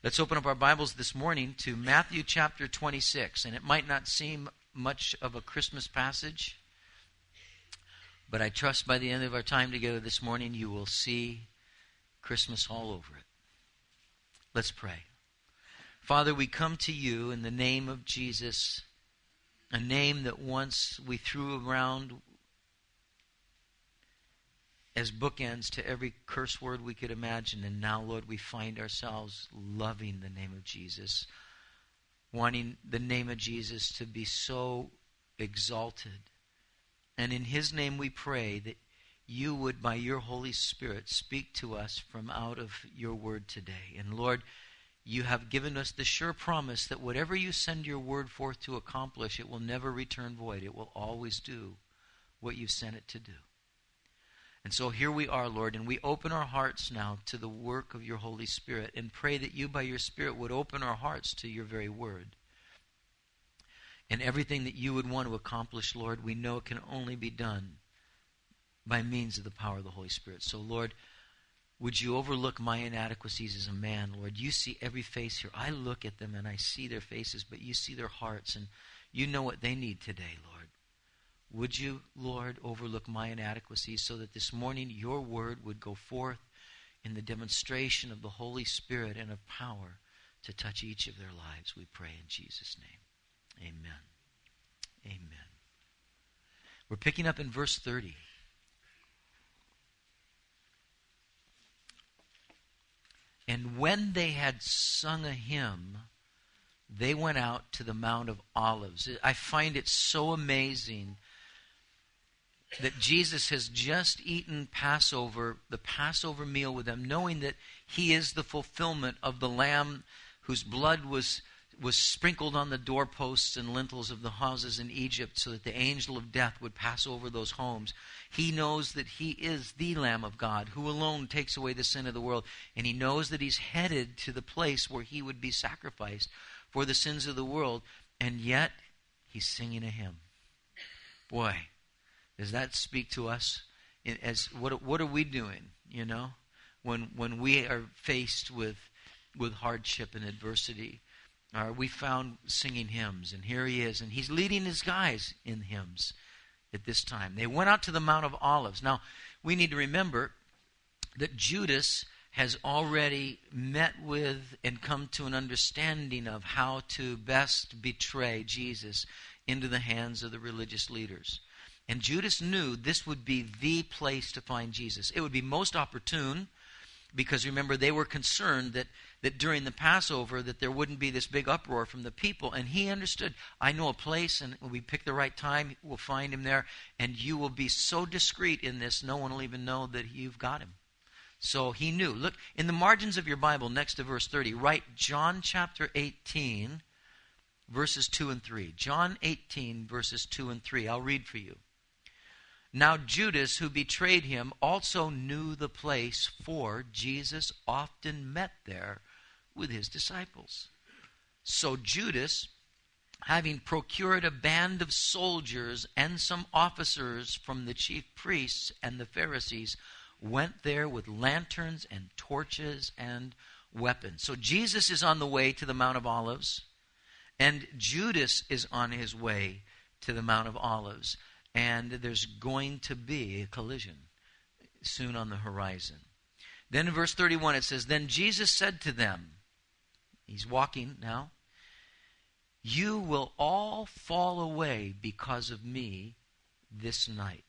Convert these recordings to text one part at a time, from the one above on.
Let's open up our Bibles this morning to Matthew chapter 26. And it might not seem much of a Christmas passage, but I trust by the end of our time together this morning, you will see Christmas all over it. Let's pray. Father, we come to you in the name of Jesus, a name that once we threw around as bookends to every curse word we could imagine. And now, Lord, we find ourselves loving the name of Jesus, wanting the name of Jesus to be so exalted. And in his name we pray that you would, by your Holy Spirit, speak to us from out of your word today. And Lord, you have given us the sure promise that whatever you send your word forth to accomplish, it will never return void. It will always do what you sent it to do. And so here we are, Lord, and we open our hearts now to the work of your Holy Spirit and pray that you, by your Spirit, would open our hearts to your very word. And everything that you would want to accomplish, Lord, we know it can only be done by means of the power of the Holy Spirit. So, Lord, would you overlook my inadequacies as a man, Lord? You see every face here. I look at them and I see their faces, but you see their hearts, and you know what they need today, Lord. Would you, Lord, overlook my inadequacies so that this morning your word would go forth in the demonstration of the Holy Spirit and of power to touch each of their lives, we pray in Jesus' name. Amen. Amen. We're picking up in verse 30. And when they had sung a hymn, they went out to the Mount of Olives. I find it so amazing that Jesus has just eaten Passover, the Passover meal with them, knowing that he is the fulfillment of the Lamb whose blood was sprinkled on the doorposts and lintels of the houses in Egypt so that the angel of death would pass over those homes. He knows that he is the Lamb of God who alone takes away the sin of the world. And he knows that he's headed to the place where he would be sacrificed for the sins of the world. And yet, he's singing a hymn. Boy, does that speak to us as what are we doing, when we are faced with hardship and adversity? Are we found singing hymns? And here he is, and he's leading his guys in hymns at this time. They went out to the Mount of Olives. Now, we need to remember that Judas has already met with and come to an understanding of how to best betray Jesus into the hands of the religious leaders. And Judas knew this would be the place to find Jesus. It would be most opportune because, remember, they were concerned that during the Passover that there wouldn't be this big uproar from the people. And he understood, I know a place, and when we pick the right time, we'll find him there. And you will be so discreet in this, no one will even know that you've got him. So he knew. Look, in the margins of your Bible, next to verse 30, write John chapter 18, verses 2 and 3. John 18, verses 2 and 3. I'll read for you. Now Judas, who betrayed him, also knew the place, for Jesus often met there with his disciples. So Judas, having procured a band of soldiers and some officers from the chief priests and the Pharisees, went there with lanterns and torches and weapons. So Jesus is on the way to the Mount of Olives, and Judas is on his way to the Mount of Olives. And there's going to be a collision soon on the horizon. Then in verse 31 it says, Then Jesus said to them, he's walking now, You will all fall away because of me this night.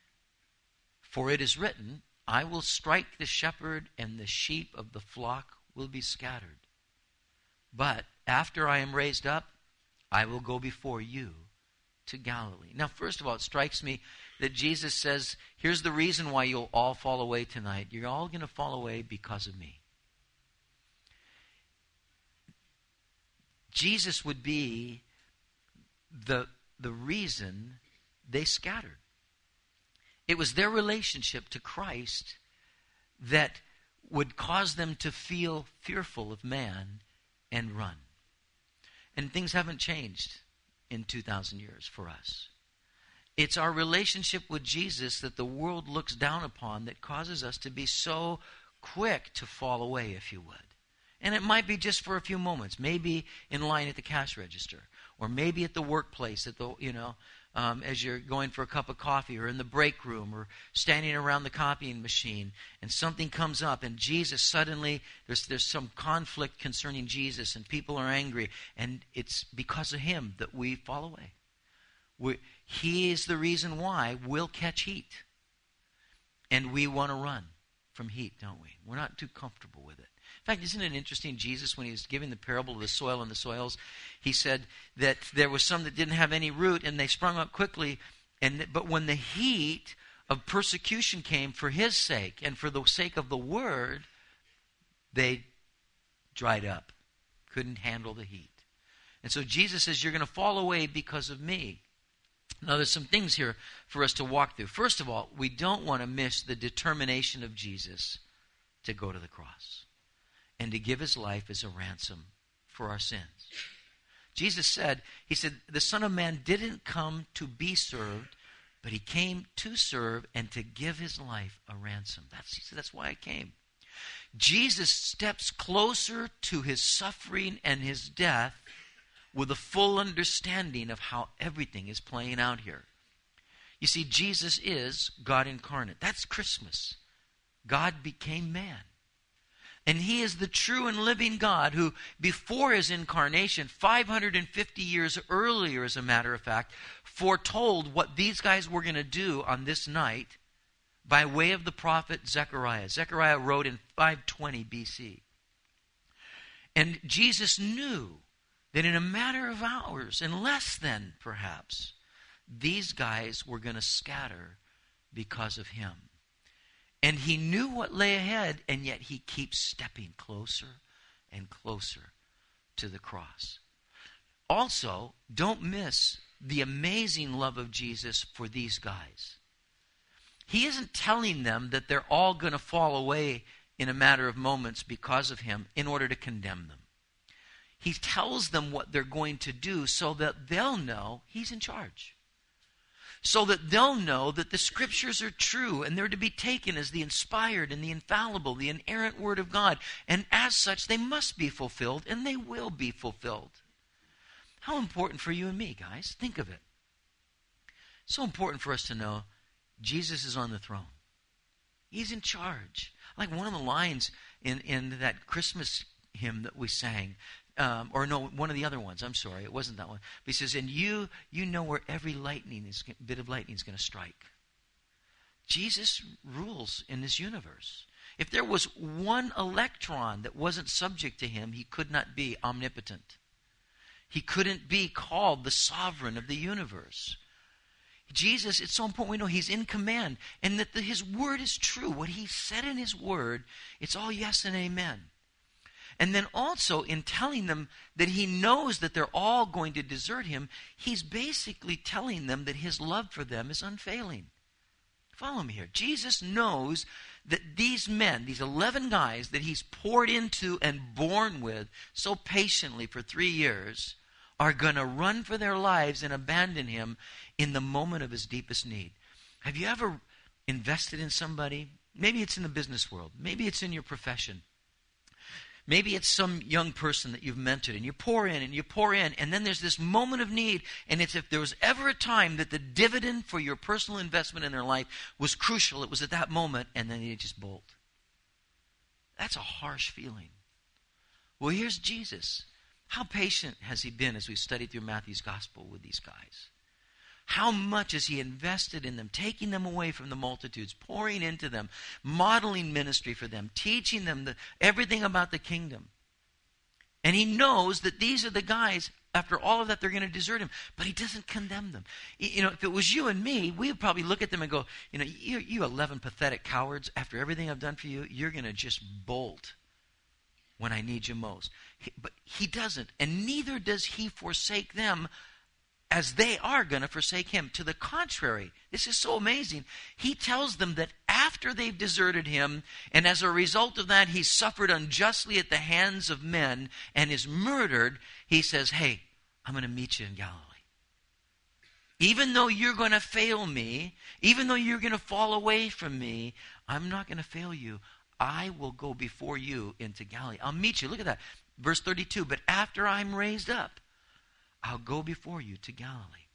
For it is written, I will strike the shepherd, and the sheep of the flock will be scattered. But after I am raised up, I will go before you to Galilee. Now, first of all, it strikes me that Jesus says, here's the reason why you'll all fall away tonight. You're all going to fall away because of me. Jesus would be the reason they scattered. It was their relationship to Christ that would cause them to feel fearful of man and run. And things haven't changed in 2,000 years for us. It's our relationship with Jesus that the world looks down upon that causes us to be so quick to fall away, if you would. And it might be just for a few moments, maybe in line at the cash register, or maybe at the workplace, at the as you're going for a cup of coffee, or in the break room, or standing around the copying machine, and something comes up, and Jesus suddenly, there's some conflict concerning Jesus, and people are angry, and it's because of him that we fall away. He is the reason why we'll catch heat. And we want to run from heat, don't we? We're not too comfortable with it. In fact, isn't it interesting, Jesus, when he was giving the parable of the soil and the soils, he said that there was some that didn't have any root, and they sprung up quickly, but when the heat of persecution came for his sake and for the sake of the word, they dried up, couldn't handle the heat. And so Jesus says, you're going to fall away because of me. Now, there's some things here for us to walk through. First of all, we don't want to miss the determination of Jesus to go to the cross and to give his life as a ransom for our sins. Jesus said, he said, the Son of Man didn't come to be served, but he came to serve and to give his life a ransom. He said, that's why I came. Jesus steps closer to his suffering and his death with a full understanding of how everything is playing out here. You see, Jesus is God incarnate. That's Christmas. God became man. And he is the true and living God who, before his incarnation, 550 years earlier, as a matter of fact, foretold what these guys were going to do on this night by way of the prophet Zechariah. Zechariah wrote in 520 BC. And Jesus knew that in a matter of hours, and less than perhaps, these guys were going to scatter because of him. And he knew what lay ahead, and yet he keeps stepping closer and closer to the cross. Also, don't miss the amazing love of Jesus for these guys. He isn't telling them that they're all going to fall away in a matter of moments because of him in order to condemn them. He tells them what they're going to do so that they'll know he's in charge. So that they'll know that the scriptures are true and they're to be taken as the inspired and the infallible, the inerrant word of God. And as such, they must be fulfilled, and they will be fulfilled. How important for you and me, guys. Think of it. So important for us to know Jesus is on the throne. He's in charge. Like one of the lines in that Christmas hymn that we sang, one of the other ones. I'm sorry, it wasn't that one. But he says, and you know where every bit of lightning is going to strike. Jesus rules in this universe. If there was one electron that wasn't subject to him, he could not be omnipotent. He couldn't be called the sovereign of the universe. Jesus, it's so important we know he's in command, and that his word is true. What he said in his word, it's all yes and amen. And then also in telling them that he knows that they're all going to desert him, he's basically telling them that his love for them is unfailing. Follow me here. Jesus knows that these men, these 11 guys that he's poured into and borne with so patiently for 3 years, are going to run for their lives and abandon him in the moment of his deepest need. Have you ever invested in somebody? Maybe it's in the business world. Maybe it's in your profession. Maybe it's some young person that you've mentored, and you pour in, and then there's this moment of need, and it's if there was ever a time that the dividend for your personal investment in their life was crucial, it was at that moment, and then they just bolt. That's a harsh feeling. Well, here's Jesus. How patient has he been as we've studied through Matthew's gospel with these guys? How much has he invested in them, taking them away from the multitudes, pouring into them, modeling ministry for them, teaching them everything about the kingdom. And he knows that these are the guys, after all of that, they're going to desert him. But he doesn't condemn them. You know, if it was you and me, we would probably look at them and go, you know, you 11 pathetic cowards, after everything I've done for you, you're going to just bolt when I need you most. But he doesn't, and neither does he forsake them as they are going to forsake him. To the contrary, this is so amazing. He tells them that after they've deserted him, and as a result of that he's suffered unjustly at the hands of men and is murdered, he says, hey, I'm going to meet you in Galilee. Even though you're going to fail me, even though you're going to fall away from me, I'm not going to fail you. I will go before you into Galilee. I'll meet you. Look at that. Verse 32, but after I'm raised up, I'll go before you to Galilee.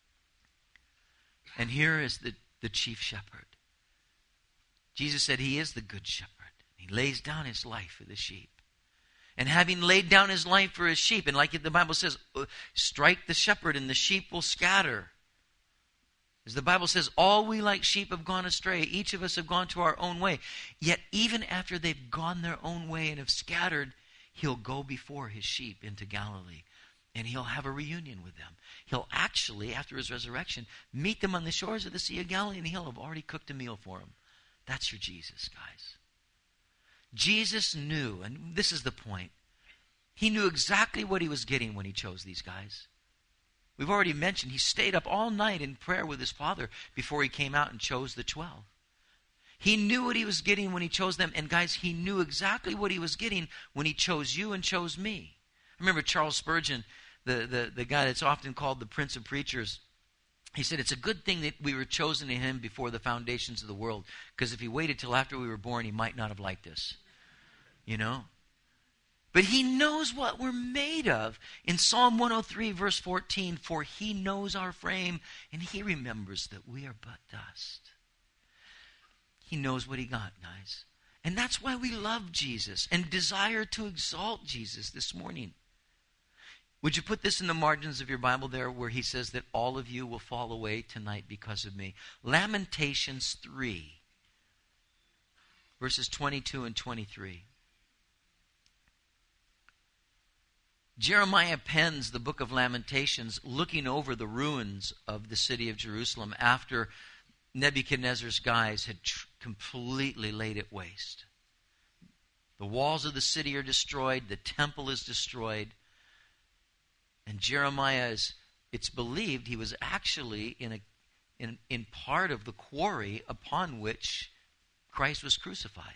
And here is the chief shepherd. Jesus said he is the good shepherd. He lays down his life for the sheep. And having laid down his life for his sheep, and like the Bible says, strike the shepherd and the sheep will scatter. As the Bible says, all we like sheep have gone astray. Each of us have gone to our own way. Yet even after they've gone their own way and have scattered, he'll go before his sheep into Galilee. And he'll have a reunion with them. He'll actually, after his resurrection, meet them on the shores of the Sea of Galilee, and he'll have already cooked a meal for them. That's your Jesus, guys. Jesus knew, and this is the point, he knew exactly what he was getting when he chose these guys. We've already mentioned he stayed up all night in prayer with his Father before he came out and chose the 12. He knew what he was getting when he chose them, and guys, he knew exactly what he was getting when he chose you and chose me. I remember Charles Spurgeon, the guy that's often called the Prince of Preachers. He said, it's a good thing that we were chosen in him before the foundations of the world, because if he waited till after we were born, he might not have liked us. You know? But he knows what we're made of. In Psalm 103, verse 14, for he knows our frame, and he remembers that we are but dust. He knows what he got, guys. And that's why we love Jesus and desire to exalt Jesus this morning. Would you put this in the margins of your Bible there where he says that all of you will fall away tonight because of me? Lamentations 3, verses 22 and 23. Jeremiah pens the book of Lamentations looking over the ruins of the city of Jerusalem after Nebuchadnezzar's guys had completely laid it waste. The walls of the city are destroyed. The temple is destroyed. And Jeremiah it's believed he was actually in part of the quarry upon which Christ was crucified.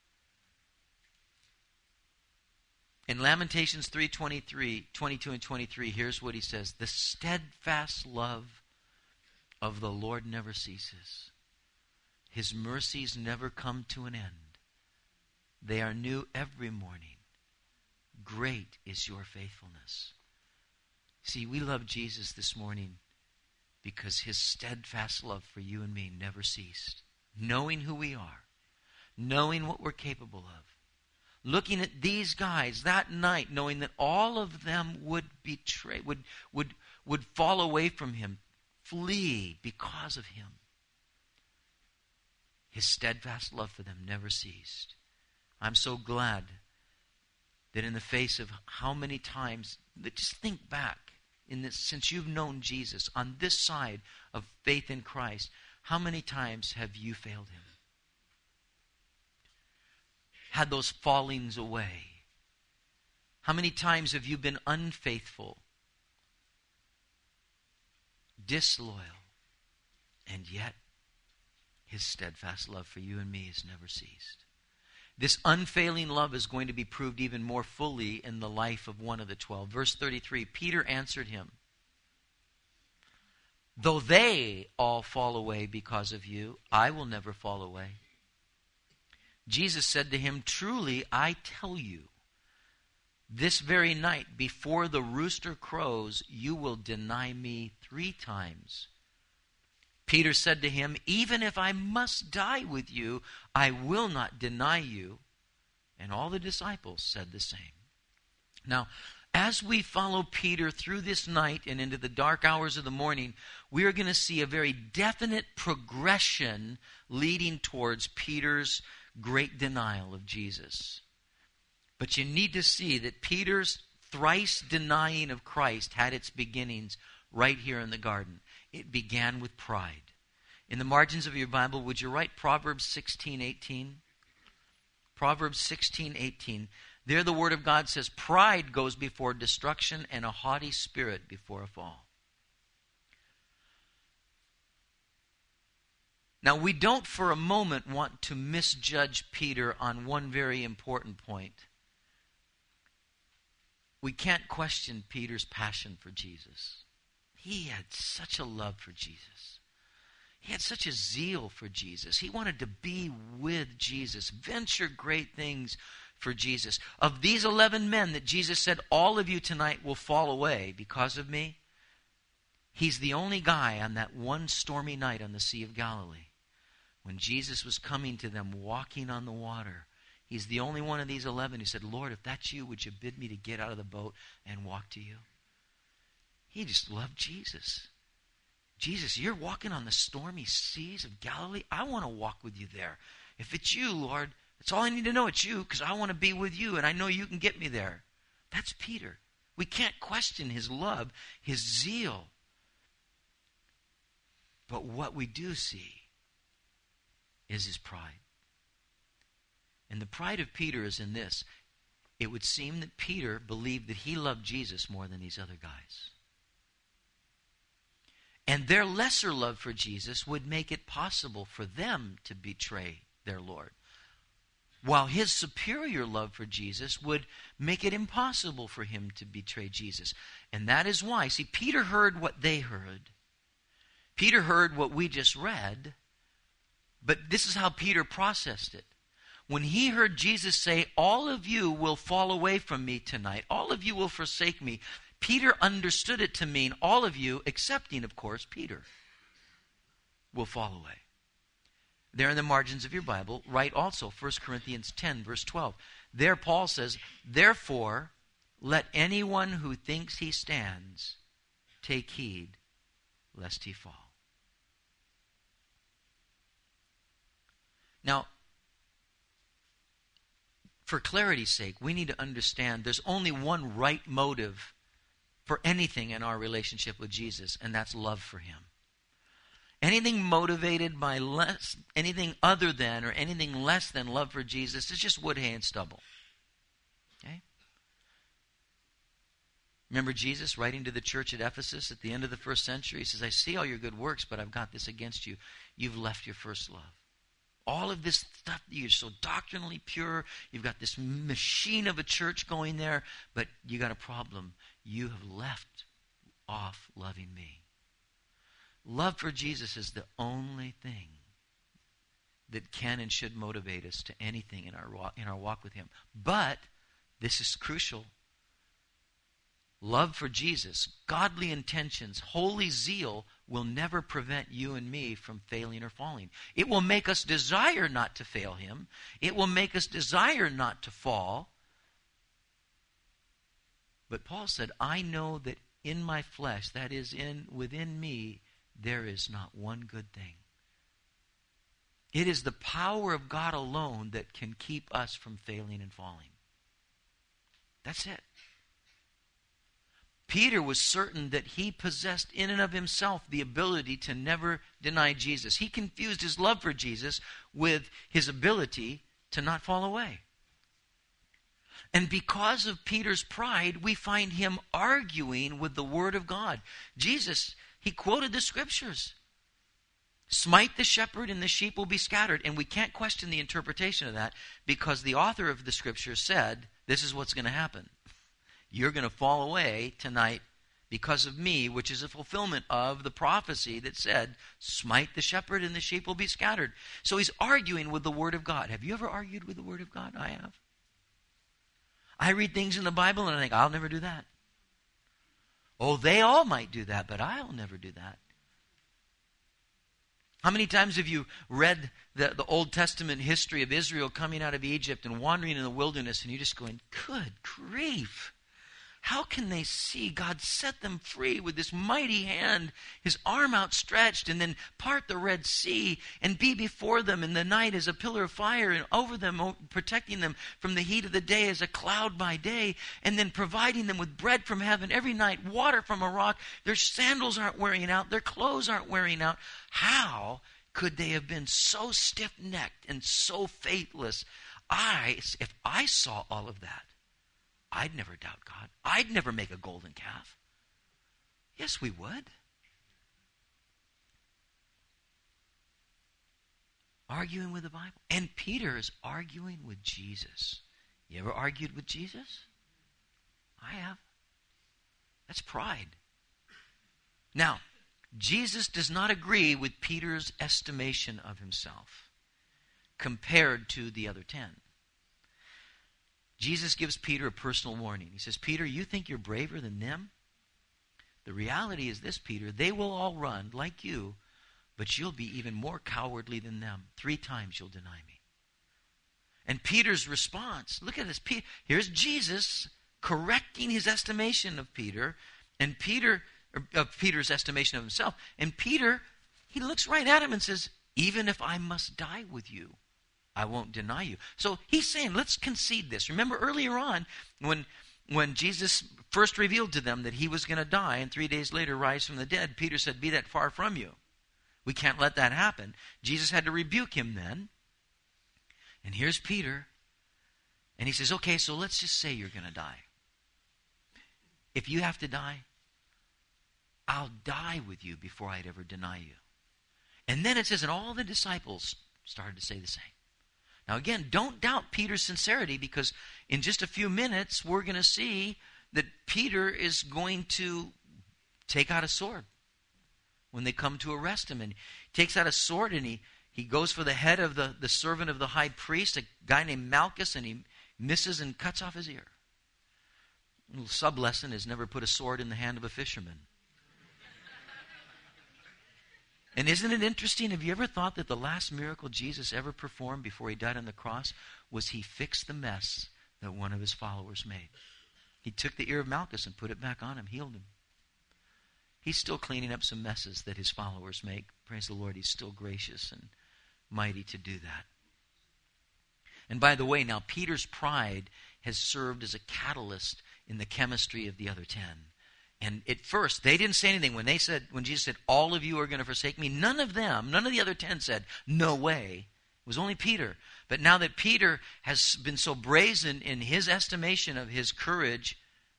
In Lamentations 3:22 and 23, here's what he says. The steadfast love of the Lord never ceases. His mercies never come to an end. They are new every morning. Great is your faithfulness. See, we love Jesus this morning because his steadfast love for you and me never ceased. Knowing who we are, knowing what we're capable of, looking at these guys that night, knowing that all of them would betray, would fall away from him, flee because of him. His steadfast love for them never ceased. I'm so glad that in the face of how many times, just think back, since you've known Jesus, on this side of faith in Christ, how many times have you failed him? Had those fallings away? How many times have you been unfaithful, disloyal, and yet his steadfast love for you and me has never ceased? This unfailing love is going to be proved even more fully in the life of one of the 12. Verse 33, Peter answered him, though they all fall away because of you, I will never fall away. Jesus said to him, truly I tell you, this very night before the rooster crows, you will deny me 3 times. Peter said to him, even if I must die with you, I will not deny you. And all the disciples said the same. Now, as we follow Peter through this night and into the dark hours of the morning, we are going to see a very definite progression leading towards Peter's great denial of Jesus. But you need to see that Peter's thrice denying of Christ had its beginnings right here in the garden. It began with pride. In the margins of your Bible, would you write Proverbs 16:18? Proverbs 16:18. There the Word of God says, pride goes before destruction and a haughty spirit before a fall. Now, we don't for a moment want to misjudge Peter on one very important point. We can't question Peter's passion for Jesus. He had such a love for Jesus. He had such a zeal for Jesus. He wanted to be with Jesus, venture great things for Jesus. Of these 11 men that Jesus said, all of you tonight will fall away because of me, he's the only guy on that one stormy night on the Sea of Galilee. When Jesus was coming to them, walking on the water, he's the only one of these 11 who said, Lord, if that's you, would you bid me to get out of the boat and walk to you? He just loved Jesus. Jesus, you're walking on the stormy seas of Galilee. I want to walk with you there. If it's you, Lord, that's all I need to know. It's you, because I want to be with you, and I know you can get me there. That's Peter. We can't question his love, his zeal. But what we do see is his pride. And the pride of Peter is in this. It would seem that Peter believed that he loved Jesus more than these other guys. And their lesser love for Jesus would make it possible for them to betray their Lord, while his superior love for Jesus would make it impossible for him to betray Jesus. And that is why, see, Peter heard what they heard. Peter heard what we just read, but this is how Peter processed it. When he heard Jesus say, all of you will fall away from me tonight, all of you will forsake me, Peter understood it to mean all of you, excepting, of course, Peter, will fall away. There in the margins of your Bible, write also 1 Corinthians 10, verse 12. There Paul says, therefore, let anyone who thinks he stands take heed lest he fall. Now, for clarity's sake, we need to understand there's only one right motive for anything in our relationship with Jesus, and that's love for him. Anything motivated by anything other than or anything less than love for Jesus is just wood, hay, and stubble. Okay? Remember Jesus writing to the church at Ephesus at the end of the first century? He says, I see all your good works, but I've got this against you. You've left your first love. All of this stuff, you're so doctrinally pure. You've got this machine of a church going there, but you got a problem. You have left off loving me. Love for Jesus is the only thing that can and should motivate us to anything in our walk with him. But, this is crucial, love for Jesus, godly intentions, holy zeal will never prevent you and me from failing or falling. It will make us desire not to fail him. It will make us desire not to fall. But Paul said, I know that in my flesh, that is within me, there is not one good thing. It is the power of God alone that can keep us from failing and falling. That's it. Peter was certain that he possessed in and of himself the ability to never deny Jesus. He confused his love for Jesus with his ability to not fall away. And because of Peter's pride, we find him arguing with the Word of God. Jesus, he quoted the Scriptures. Smite the shepherd and the sheep will be scattered. And we can't question the interpretation of that because the author of the Scripture said, this is what's going to happen. You're going to fall away tonight because of me, which is a fulfillment of the prophecy that said, smite the shepherd and the sheep will be scattered. So he's arguing with the Word of God. Have you ever argued with the Word of God? I have. I read things in the Bible and I think, I'll never do that. Oh, they all might do that, but I'll never do that. How many times have you read the Old Testament history of Israel coming out of Egypt and wandering in the wilderness and you're just going, good grief. How can they see God set them free with this mighty hand, his arm outstretched, and then part the Red Sea and be before them in the night as a pillar of fire and over them, protecting them from the heat of the day as a cloud by day, and then providing them with bread from heaven every night, water from a rock. Their sandals aren't wearing out. Their clothes aren't wearing out. How could they have been so stiff-necked and so faithless? If I saw all of that, I'd never doubt God. I'd never make a golden calf. Yes, we would. Arguing with the Bible. And Peter is arguing with Jesus. You ever argued with Jesus? I have. That's pride. Now, Jesus does not agree with Peter's estimation of himself compared to the other 10. Jesus gives Peter a personal warning. He says, Peter, you think you're braver than them? The reality is this, Peter, they will all run like you, but you'll be even more cowardly than them. 3 times you'll deny me. And Peter's response, look at this. Here's Jesus correcting his estimation of Peter, and Peter's estimation of himself. And Peter, he looks right at him and says, even if I must die with you, I won't deny you. So he's saying, let's concede this. Remember earlier on, when Jesus first revealed to them that he was going to die and 3 days later rise from the dead, Peter said, be that far from you. We can't let that happen. Jesus had to rebuke him then. And here's Peter. And he says, okay, so let's just say you're going to die. If you have to die, I'll die with you before I'd ever deny you. And then it says, and all the disciples started to say the same. Now again, don't doubt Peter's sincerity, because in just a few minutes we're going to see that Peter is going to take out a sword when they come to arrest him. And he takes out a sword and he goes for the head of the servant of the high priest, a guy named Malchus, and he misses and cuts off his ear. A little sub-lesson is never put a sword in the hand of a fisherman. And isn't it interesting? Have you ever thought that the last miracle Jesus ever performed before he died on the cross was he fixed the mess that one of his followers made? He took the ear of Malchus and put it back on him, healed him. He's still cleaning up some messes that his followers make. Praise the Lord, he's still gracious and mighty to do that. And by the way, now Peter's pride has served as a catalyst in the chemistry of the other 10. And at first, they didn't say anything. When Jesus said, all of you are going to forsake me, none of the other 10 said, no way. It was only Peter. But now that Peter has been so brazen in his estimation of his courage,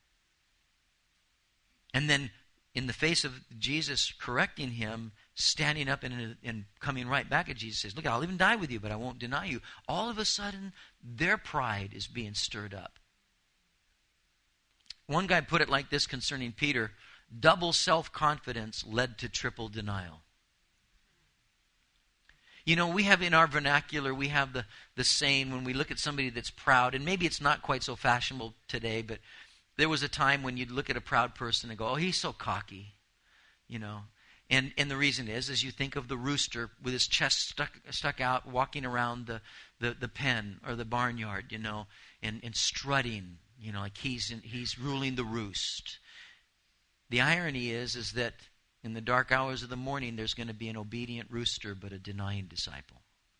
and then in the face of Jesus correcting him, standing up and coming right back at Jesus, says, look, I'll even die with you, but I won't deny you. All of a sudden, their pride is being stirred up. One guy put it like this concerning Peter: double self-confidence led to triple denial. You know, we have in our vernacular, we have the saying when we look at somebody that's proud, and maybe it's not quite so fashionable today, but there was a time when you'd look at a proud person and go, oh, he's so cocky, you know. And the reason is you think of the rooster with his chest stuck out, walking around the pen or the barnyard, you know, and strutting, you know, like he's ruling the roost. The irony is that in the dark hours of the morning, there's going to be an obedient rooster, but a denying disciple.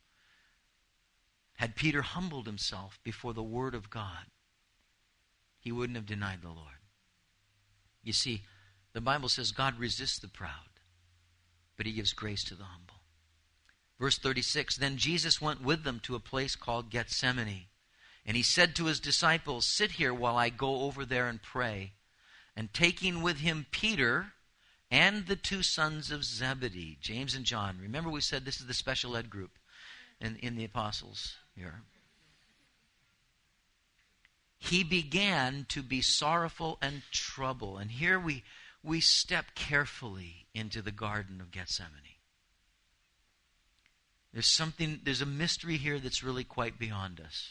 Had Peter humbled himself before the Word of God, he wouldn't have denied the Lord. You see, the Bible says God resists the proud, but he gives grace to the humble. Verse 36, then Jesus went with them to a place called Gethsemane, and he said to his disciples, sit here while I go over there and pray. And taking with him Peter and the 2 sons of Zebedee, James and John. Remember we said this is the special ed group in the apostles here. He began to be sorrowful and troubled. And here we step carefully into the Garden of Gethsemane. There's a mystery here that's really quite beyond us.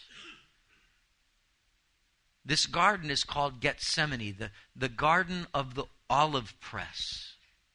This garden is called Gethsemane, the garden of the olive press.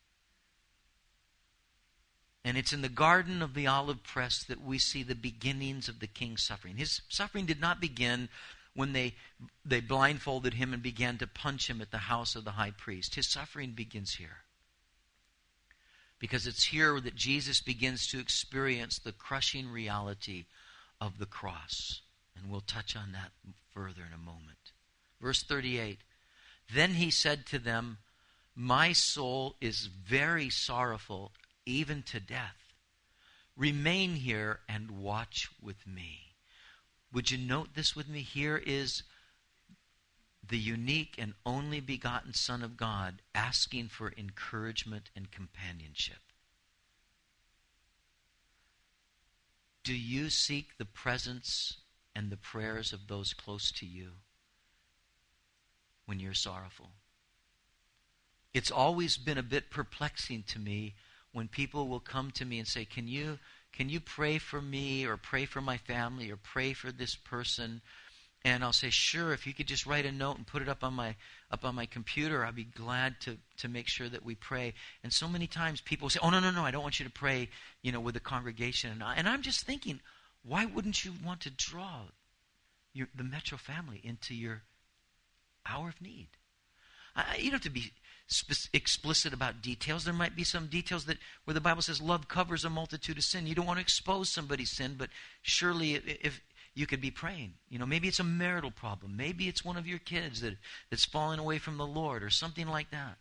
And it's in the garden of the olive press that we see the beginnings of the king's suffering. His suffering did not begin when they blindfolded him and began to punch him at the house of the high priest. His suffering begins here. Because it's here that Jesus begins to experience the crushing reality of the cross. And we'll touch on that further in a moment. Verse 38, then he said to them, my soul is very sorrowful, even to death. Remain here and watch with me. Would you note this with me? Here is the unique and only begotten Son of God asking for encouragement and companionship. Do you seek the presence and the prayers of those close to you when you're sorrowful? It's always been a bit perplexing to me when people will come to me and say, can you pray for me, or pray for my family, or pray for this person? And I'll say, sure, if you could just write a note and put it up on my computer, I'd be glad to make sure that we pray. And so many times people say, oh, no, I don't want you to pray, with the congregation. And I'm just thinking, why wouldn't you want to draw the Metro family into your hour of need? You don't have to be explicit about details. There might be some details where the Bible says love covers a multitude of sin. You don't want to expose somebody's sin, but surely if you could be praying. Maybe it's a marital problem. Maybe it's one of your kids that's fallen away from the Lord, or something like that.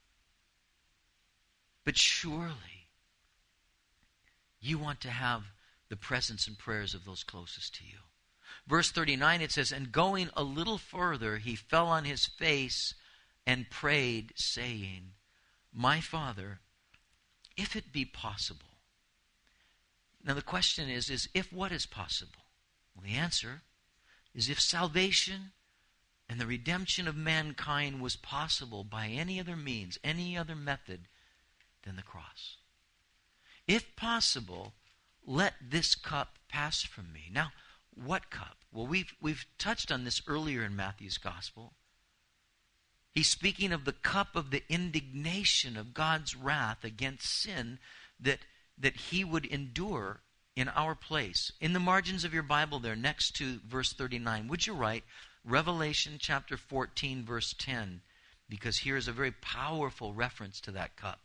But surely you want to have the presence and prayers of those closest to you. Verse 39, it says, and going a little further, he fell on his face and prayed, saying, my Father, if it be possible. Now the question is if what is possible? Well, the answer is if salvation and the redemption of mankind was possible by any other means, any other method than the cross. If possible, let this cup pass from me. Now, what cup? Well, we've touched on this earlier in Matthew's gospel. He's speaking of the cup of the indignation of God's wrath against sin that he would endure in our place. In the margins of your Bible there, next to verse 39, would you write Revelation chapter 14, verse 10, because here is a very powerful reference to that cup.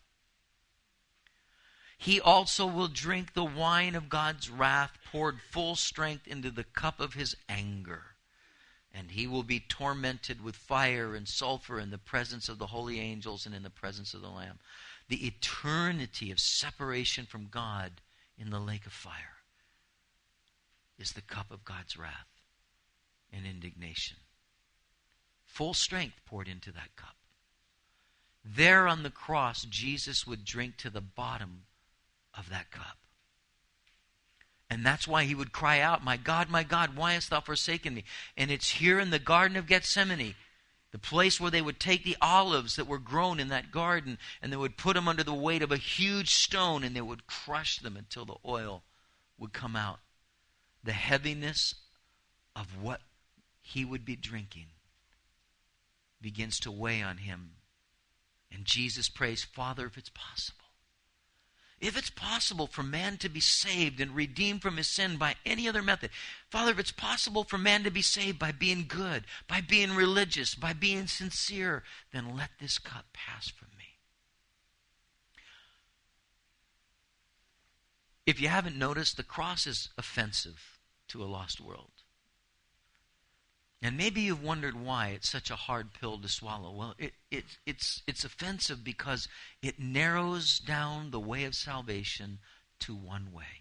He also will drink the wine of God's wrath, poured full strength into the cup of his anger. And he will be tormented with fire and sulfur in the presence of the holy angels and in the presence of the Lamb. The eternity of separation from God in the lake of fire is the cup of God's wrath and indignation. Full strength poured into that cup. There on the cross, Jesus would drink to the bottom of that cup. And that's why he would cry out, my God, why hast thou forsaken me? And it's here in the Garden of Gethsemane, the place where they would take the olives that were grown in that garden, and they would put them under the weight of a huge stone, and they would crush them until the oil would come out. The heaviness of what he would be drinking begins to weigh on him. And Jesus prays, Father, if it's possible, if it's possible for man to be saved and redeemed from his sin by any other method, Father, if it's possible for man to be saved by being good, by being religious, by being sincere, then let this cup pass from me. If you haven't noticed, the cross is offensive to a lost world. And maybe you've wondered why it's such a hard pill to swallow. Well, it's offensive because it narrows down the way of salvation to one way.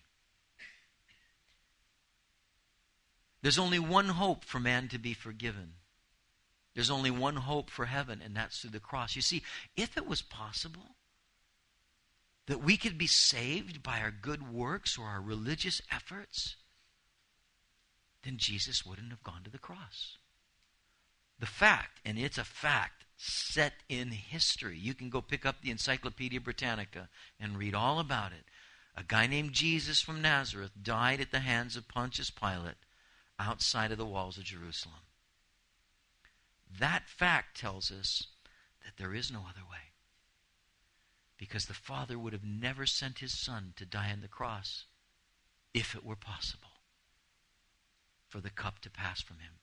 There's only one hope for man to be forgiven. There's only one hope for heaven, and that's through the cross. You see, if it was possible that we could be saved by our good works or our religious efforts, then Jesus wouldn't have gone to the cross. The fact, and it's a fact, set in history. You can go pick up the Encyclopedia Britannica and read all about it. A guy named Jesus from Nazareth died at the hands of Pontius Pilate outside of the walls of Jerusalem. That fact tells us that there is no other way. Because the Father would have never sent his Son to die on the cross if it were possible for the cup to pass from him.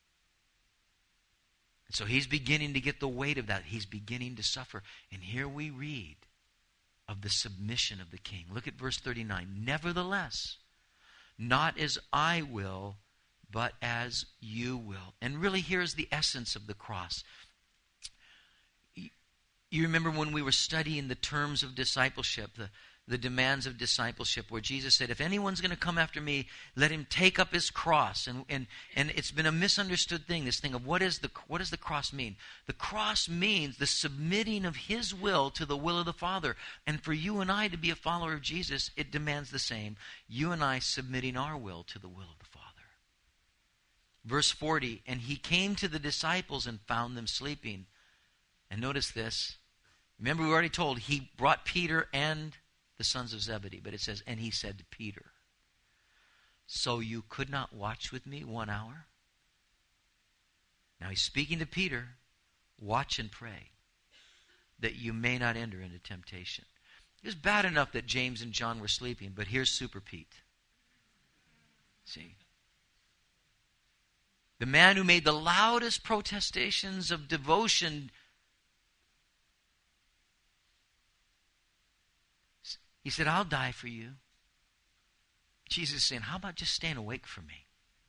And so he's beginning to get the weight of that. He's beginning to suffer. And here we read of the submission of the king. Look at verse 39. Nevertheless, not as I will, but as you will. And really here's the essence of the cross. You remember when we were studying the terms of discipleship, the demands of discipleship, where Jesus said, if anyone's going to come after me, let him take up his cross. And it's been a misunderstood thing, this thing of what does the cross mean? The cross means the submitting of his will to the will of the Father. And for you and I to be a follower of Jesus, it demands the same. You and I submitting our will to the will of the Father. Verse 40, and he came to the disciples and found them sleeping. And notice this, Remember, we already told he brought Peter and the sons of Zebedee. But it says, and he said to Peter, so you could not watch with me 1 hour? Now he's speaking to Peter. Watch and pray that you may not enter into temptation. It was bad enough that James and John were sleeping, but here's Super Pete. See? The man who made the loudest protestations of devotion. He said, I'll die for you. Jesus is saying, how about just staying awake for me?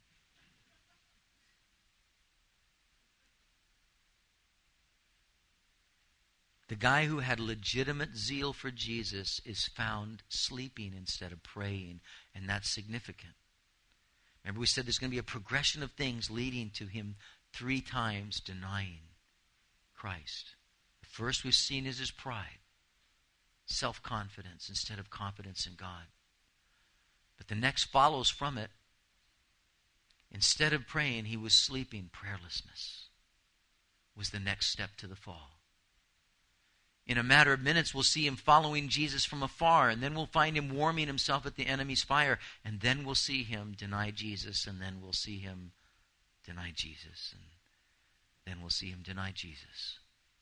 The guy who had legitimate zeal for Jesus is found sleeping instead of praying, and that's significant. Remember, we said there's going to be a progression of things leading to him 3 times denying Christ. The first we've seen is his pride, self-confidence instead of confidence in God. But the next follows from it. Instead of praying, he was sleeping. Prayerlessness was the next step to the fall. In a matter of minutes, we'll see him following Jesus from afar, and then we'll find him warming himself at the enemy's fire, and then we'll see him deny Jesus, and then we'll see him deny Jesus, and then we'll see him deny Jesus.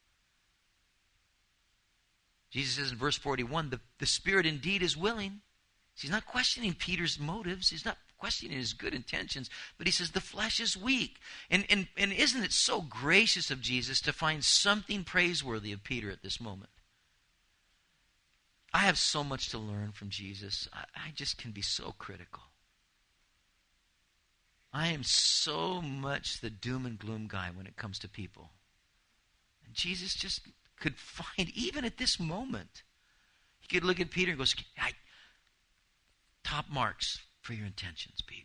Jesus says in verse 41, the spirit indeed is willing. He's not questioning Peter's motives. He's not questioning his good intentions, but he says the flesh is weak. And isn't it so gracious of Jesus to find something praiseworthy of Peter at this moment? I have so much to learn from Jesus. I just can be so critical. I am so much the doom and gloom guy when it comes to people. And Jesus just could find, even at this moment, he could look at Peter and go, top marks for your intentions, Pete.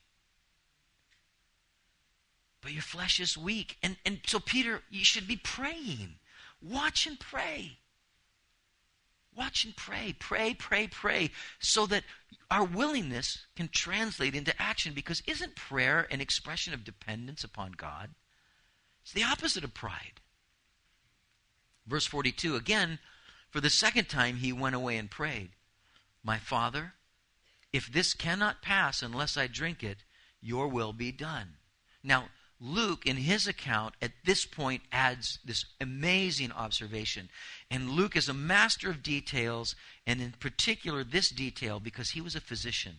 But your flesh is weak. And so, Peter, you should be praying. Watch and pray. Watch and pray. Pray, pray, pray. So that our willingness can translate into action. Because isn't prayer an expression of dependence upon God? It's the opposite of pride. Verse 42, again, for the second time he went away and prayed, my Father, if this cannot pass unless I drink it, your will be done. Now, Luke, in his account, at this point adds this amazing observation. And Luke is a master of details, and in particular this detail, because he was a physician.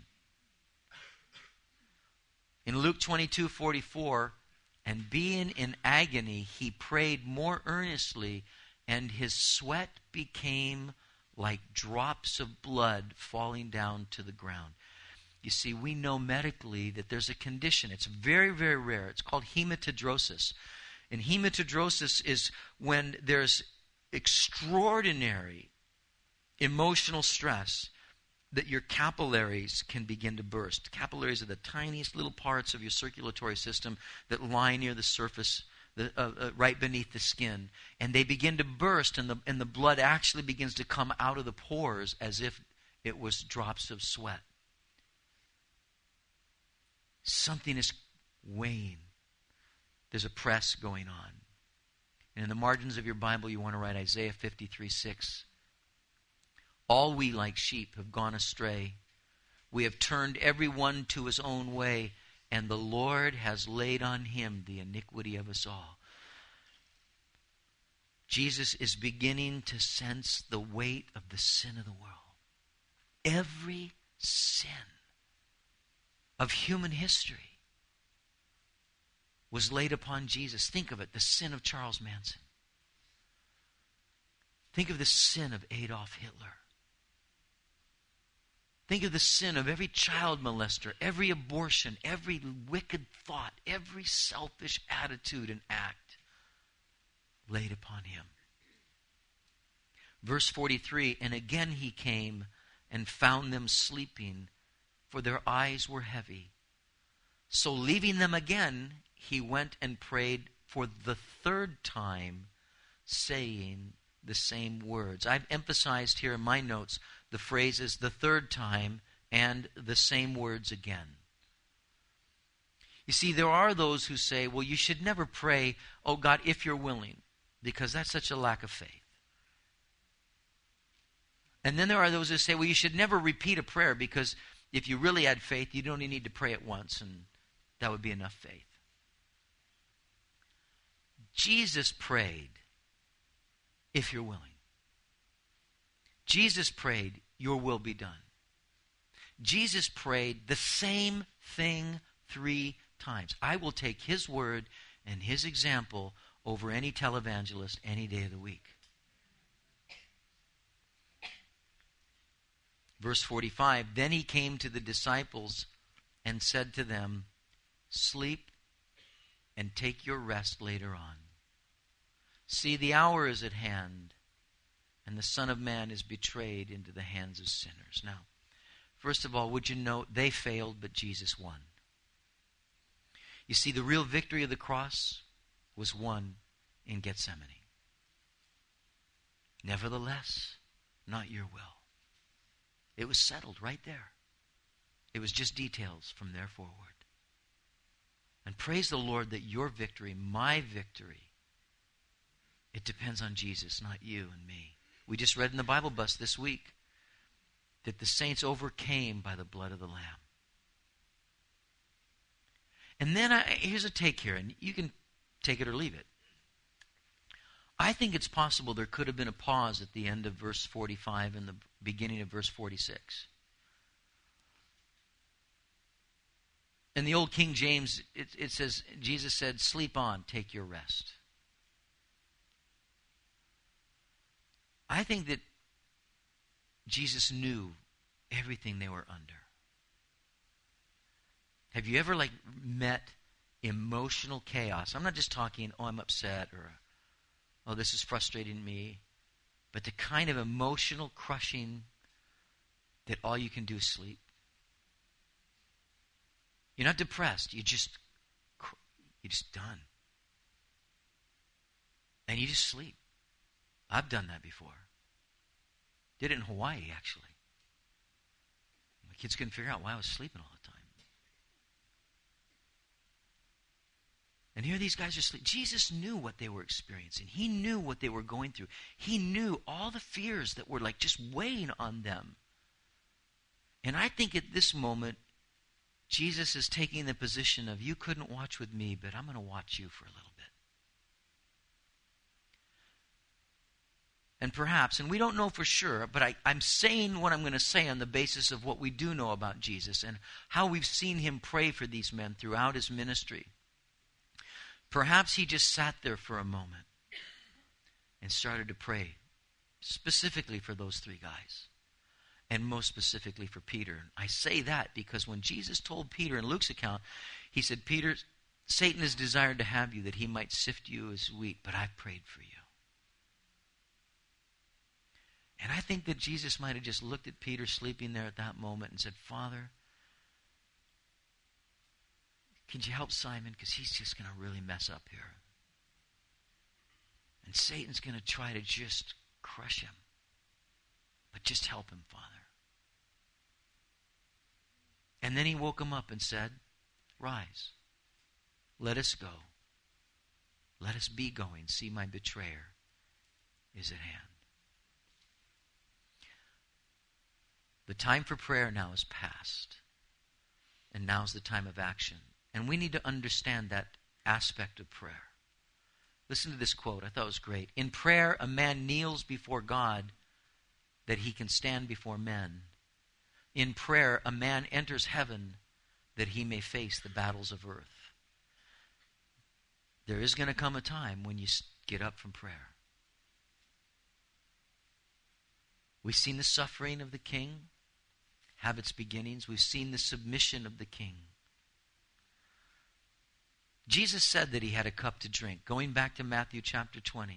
In Luke 22:44, and being in agony, he prayed more earnestly, and his sweat became like drops of blood falling down to the ground. You see, we know medically that there's a condition. It's very, very rare. It's called hematidrosis. And hematidrosis is when there's extraordinary emotional stress that your capillaries can begin to burst. Capillaries are the tiniest little parts of your circulatory system that lie near the surface, right beneath the skin, and they begin to burst, and the blood actually begins to come out of the pores as if it was drops of sweat. Something is weighing. There's a press going on. And in the margins of your Bible, you want to write Isaiah 53:6. All we like sheep have gone astray. We have turned every one to his own way, and the Lord has laid on him the iniquity of us all. Jesus is beginning to sense the weight of the sin of the world. Every sin of human history was laid upon Jesus. Think of it, the sin of Charles Manson. Think of the sin of Adolf Hitler. Think of the sin of every child molester, every abortion, every wicked thought, every selfish attitude and act laid upon him. Verse 43, and again he came and found them sleeping, for their eyes were heavy. So leaving them again, he went and prayed for the third time, saying the same words. I've emphasized here in my notes the phrases the third time and the same words again. You see, there are those who say, well, you should never pray, oh God, if you're willing, because that's such a lack of faith. And then there are those who say, well, you should never repeat a prayer because if you really had faith, you'd only need to pray it once and that would be enough faith. Jesus prayed, if you're willing. Jesus prayed, your will be done. Jesus prayed the same thing 3 times. I will take his word and his example over any televangelist any day of the week. Verse 45, then he came to the disciples and said to them, sleep and take your rest later on. See, the hour is at hand, and the Son of Man is betrayed into the hands of sinners. Now, first of all, would you note, they failed, but Jesus won. You see, the real victory of the cross was won in Gethsemane. Nevertheless, not your will. It was settled right there. It was just details from there forward. And praise the Lord that your victory, my victory, it depends on Jesus, not you and me. We just read in the Bible bus this week that the saints overcame by the blood of the Lamb. And then here's a take here, and you can take it or leave it. I think it's possible there could have been a pause at the end of verse 45 and the beginning of verse 46. In the old King James, it says, Jesus said, sleep on, take your rest. I think that Jesus knew everything they were under. Have you ever met emotional chaos? I'm not just talking, oh, I'm upset, or oh, this is frustrating me. But the kind of emotional crushing that all you can do is sleep. You're not depressed. You're just done. And you just sleep. I've done that before. Did it in Hawaii, actually. My kids couldn't figure out why I was sleeping all the time. And here these guys are sleeping. Jesus knew what they were experiencing. He knew what they were going through. He knew all the fears that were just weighing on them. And I think at this moment, Jesus is taking the position of, you couldn't watch with me, but I'm going to watch you for a little bit. And perhaps, and we don't know for sure, but I'm saying what I'm going to say on the basis of what we do know about Jesus and how we've seen him pray for these men throughout his ministry. Perhaps he just sat there for a moment and started to pray specifically for those 3 guys. And most specifically for Peter. I say that because when Jesus told Peter in Luke's account, he said, Peter, Satan has desired to have you that he might sift you as wheat, but I've prayed for you. And I think that Jesus might have just looked at Peter sleeping there at that moment and said, Father, could you help Simon? Because he's just going to really mess up here. And Satan's going to try to just crush him. But just help him, Father. And then he woke him up and said, rise. Let us go. Let us be going. See, my betrayer is at hand. The time for prayer now is past. And now's the time of action. And we need to understand that aspect of prayer. Listen to this quote. I thought it was great. In prayer, a man kneels before God that he can stand before men. In prayer, a man enters heaven that he may face the battles of earth. There is going to come a time when you get up from prayer. We've seen the suffering of the king have its beginnings. We've seen the submission of the king. Jesus said that he had a cup to drink, going back to Matthew chapter 20.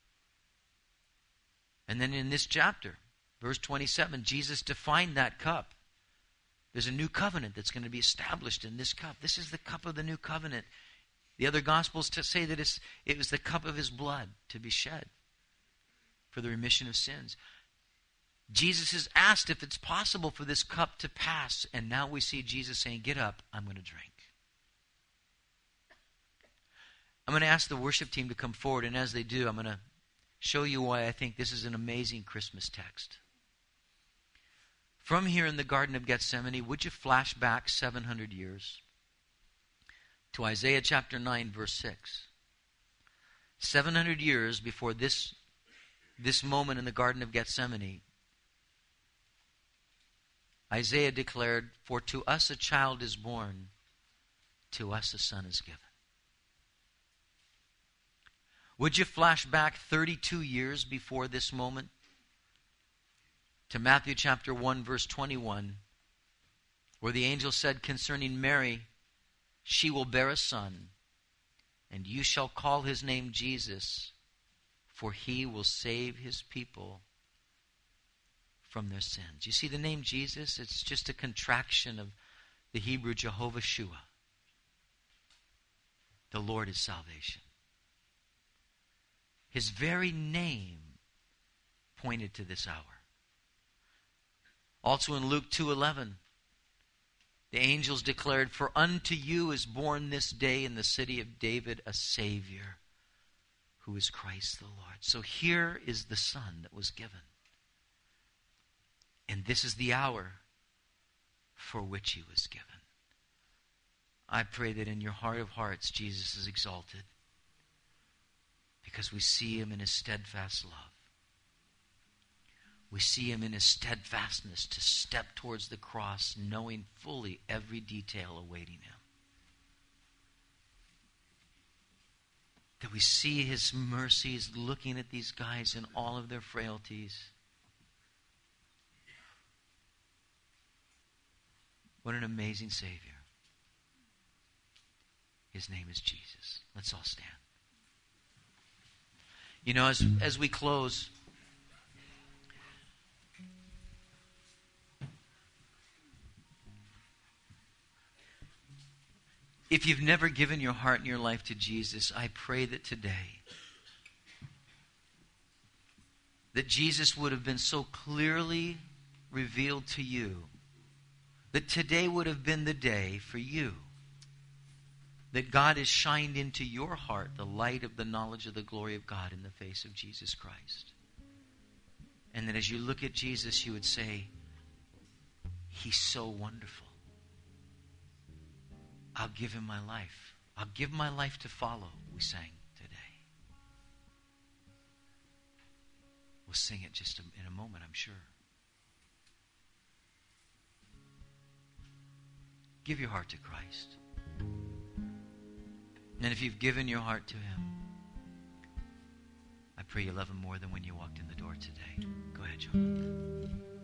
And then in this chapter, verse 27, Jesus defined that cup. There's a new covenant that's going to be established in this cup. This is the cup of the new covenant. The other Gospels say that it was the cup of his blood to be shed for the remission of sins. Jesus is asked if it's possible for this cup to pass. And now we see Jesus saying, get up, I'm going to drink. I'm going to ask the worship team to come forward. And as they do, I'm going to show you why I think this is an amazing Christmas text. From here in the Garden of Gethsemane, would you flash back 700 years to Isaiah chapter 9, verse 6? 700 years before this moment in the Garden of Gethsemane, Isaiah declared, "For to us a child is born, to us a son is given." Would you flash back 32 years before this moment to Matthew chapter 1, verse 21, where the angel said concerning Mary, "She will bear a son, and you shall call his name Jesus, for he will save his people from their sins." You see, the name Jesus, it's just a contraction of the Hebrew Jehovah Shua. The Lord is salvation. His very name pointed to this hour. Also in Luke 2:11, the angels declared, "For unto you is born this day in the city of David a Savior, who is Christ the Lord." So here is the Son that was given. And this is the hour for which he was given. I pray that in your heart of hearts, Jesus is exalted, because we see him in his steadfast love. We see him in his steadfastness to step towards the cross, knowing fully every detail awaiting him. That we see his mercies looking at these guys in all of their frailties. What an amazing Savior. His name is Jesus. Let's all stand. You know, as we close, if you've never given your heart and your life to Jesus, I pray that today, that Jesus would have been so clearly revealed to you, that today would have been the day for you, that God has shined into your heart the light of the knowledge of the glory of God in the face of Jesus Christ. And that as you look at Jesus, you would say, "He's so wonderful. I'll give him my life. I'll give my life to follow," we sang today. We'll sing it just in a moment, I'm sure. Give your heart to Christ. And if you've given your heart to him, I pray you love him more than when you walked in the door today. Go ahead, John.